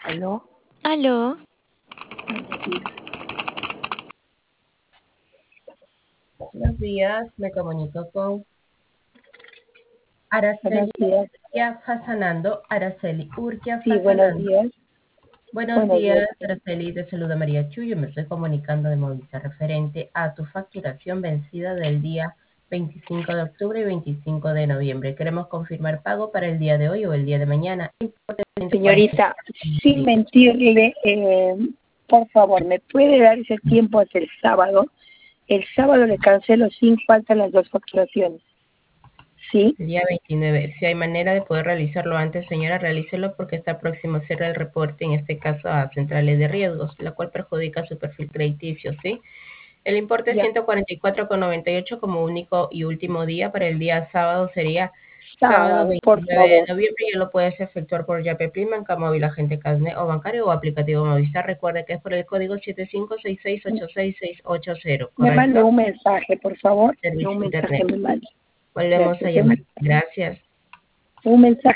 ¿Aló? Aló, Buenos días, me comunico con Buenos Araceli días. Urquia Fasanando. Araceli Urquia Sí, buenos Fasanando. días. Buenos Buenos días. días, Araceli, te saluda María Chuyo. Me estoy comunicando de Movistar referente a tu facturación vencida del día 25 de octubre y 25 de noviembre. Queremos confirmar pago para el día de hoy o el día de mañana. Importe de 140. Señorita, sin mentirle, por favor, ¿me puede dar ese tiempo hasta el sábado? El sábado le cancelo sin falta las dos facturaciones. ¿Sí? El día 29. Si hay manera de poder realizarlo antes, señora, realícelo porque está próximo a hacer el reporte, en este caso a centrales de riesgos, la cual perjudica su perfil crediticio, ¿sí? El importe es Ya. 144,98 como único y último día. Para el día sábado sería sábado Sábado, por 29 de favor. noviembre. Ya lo puedes efectuar por Yape, Banca Móvil, Agente Casne o bancario o aplicativo Movistar. Recuerde que es por el código 75668680, Me mande ¿correcto? un mensaje, por favor. Un Servicio mensaje Internet. me mande. Volvemos a Gracias. llamar. Gracias. Un mensaje.